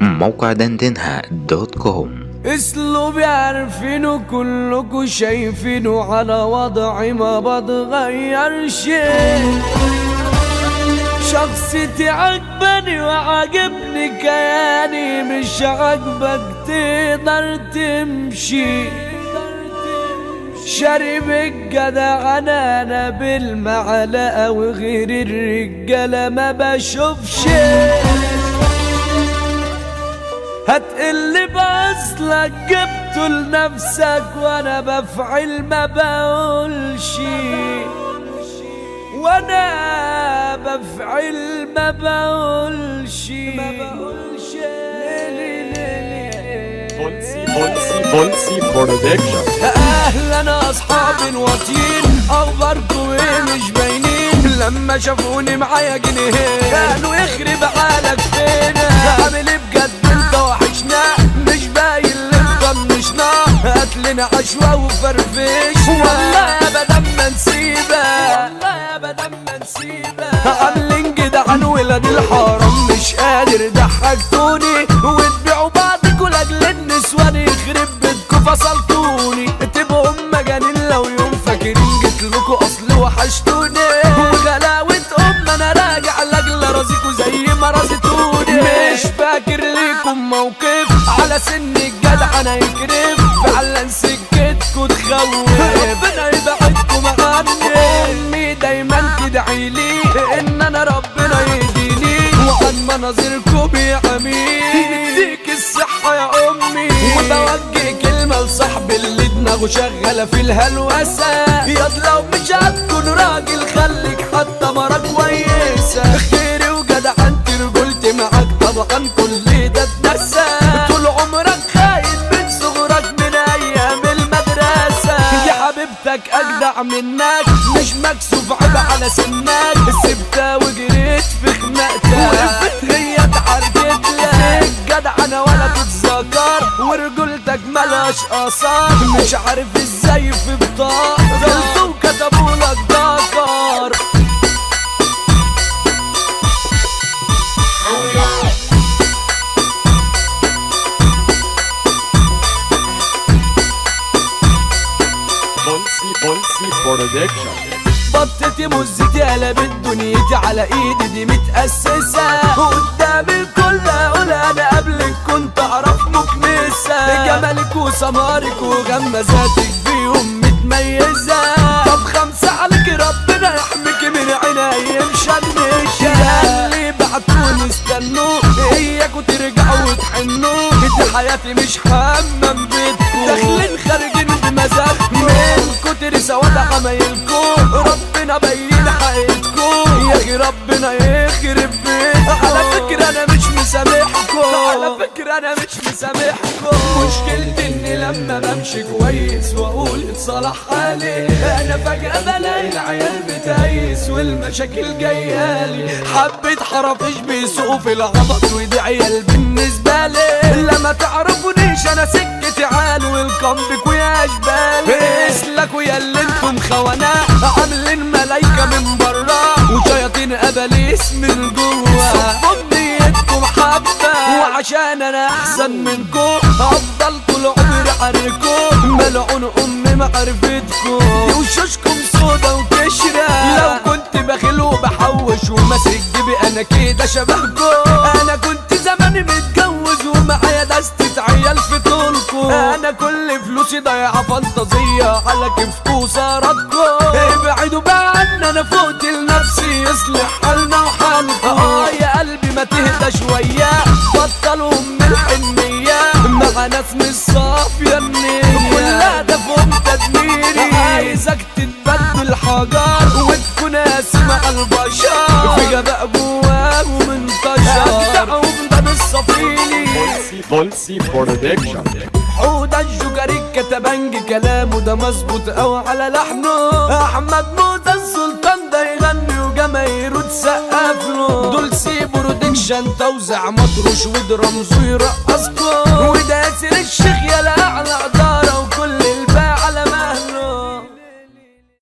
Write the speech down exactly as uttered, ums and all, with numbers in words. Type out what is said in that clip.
موقع دندنها دوت كوم. اسلوبي عارفينه كلكوا شايفينه، على وضعي ما بتغيرش. شخصيتي عجباني وعجبني كياني، مش عجبك تقدر تمشي. شارب الجدع انا انا بالمعلقة، وغير الرجالة ما بشوفش. هتقل باصلك جبته لنفسك، وانا بفعل ما بقولش، وانا بفعل ما بقولش ما بقولش بولسي بولسي بولسي برودكشن. اهلا اصحابي واطيين، اخباركم ايه مش باينين؟ لما شافوني معايا جنيهين قالوا يخرب عقلك فينا. عامل ايه بجد انت وحشنا، مش باين اللي مطنشنا. هاتلنا عشوة وفرفشنا، والله ابدا ما نسيبك، والله ابدا ما نسيبك. عاملين جدعان ولاد الحرام، مش قادر ضحكتوني وتبيعوا بعضكوا لاجل النسوان. يخرب بيتكوا فصلتوني، تبقوا مجانين لو يوم فاكرين جيتلكوا اصل وحشتوني. وغلاوة ام انا راجع لاجل رازيكوا زي ما رازتوني. مش فاكر ليكم موقف على سن الجدع انا يكرف، فعلا سكتكوا تخوف. ربنا يبعدكم عني، امي دايما تدعيلي ان انا ربنا يهديني، وعن مناظركم بيعميني. يديك الصحة يا امي، وبوجه كلمة لصاحبي اللي دماغه شغالة في الهلوسة. ياض لو مش هتكون راجل خليك حتى مرة كويسة. خيري وجدعنتي رجولتي معاك طبعا كل ده اتنسى. طول عمرك خايف من صغرك من ايام المدرسة. يا حبيبتك اجدع منك، مش مكسوف عيب على سنك. سبتها وجريت في خناقتها، وقفت هي اتعرجت لك. جدع انا ولا تتذكر، ورجولتك ملهاش اثار. مش عارف ازاي في بطاقة غلطوا وكتبولك ذكر. بولسي بولسي برودكشن. بطتي مزتي قلبت دنيتي على ايدي دي متأسسة. قدام الكل اقول انا قبلك كنت اعرف مكنسة. جمالك وسمارك وغمزاتك بيهم متميزة. طب خمسة عليك ربنا يحميك من عيني مشمشة. اللي بعتوني استنوا اياكوا ترجعوا وتحنوا. دي حياتي مش حمام بيتكم، داخلين خارجين بمزاج من كتر سواد عمايلكم. ربنا بين حقيقتكم يا اخي، ربنا يخرب بيتكم. على فكرة انا مش مسامحكم، على فكرة انا مش مسامحكم. مشكلتي اني لما بمشي كويس واقول اتصلح حالي، انا فجأة بلاقي العيال بتهيس والمشاكل جايالي. حبة حرافيش بيسوقوا في العبط ودي عيال بالنسبة لي. لما تعرفونيش انا سكتي عال والكمبك ويا اشبالي. اسلكوا يا اللي انتم خوانا، عاملين ملايكة من برا وشياطين اباليس من جوا. صبوا بنيتكم حبة، وعشان انا احسن منكم افضل طول عمري حاركم. ملعون امي معرفتكم، دي وشوشكم صودا وكشرة. لو كنت بخيل وبحوش وماسك جيبي انا كده شبهكم. انا كنت زماني متجوز ومعايا دستة عيال في طولكم. انا كل فلوسي ضايعة فانتازية على كيفكم وسهراتكم. ابعدوا بقى عنا انا فوت لنفسي يصلح حالنا وحالكم. اه يا قلبي ما تهدى شوية، بطلوا من الحنية مع ناس مش صافية النية. كل هدفهم تدميري، عايزك تتبدل حجار وتكون قاسي مع البشر. في غباء جواه ومنتشر اجدعهم ده مش صفيلي. بولسي بولسي برودكشن. حوده الجوكري كتبنج كلامه ده مظبوط اوي على لحنه. احمد موسى السلطان ده يغني وجماهيره تسقف له. دول سي برودكشن توزع مطروش ودرامز ويرقصكم.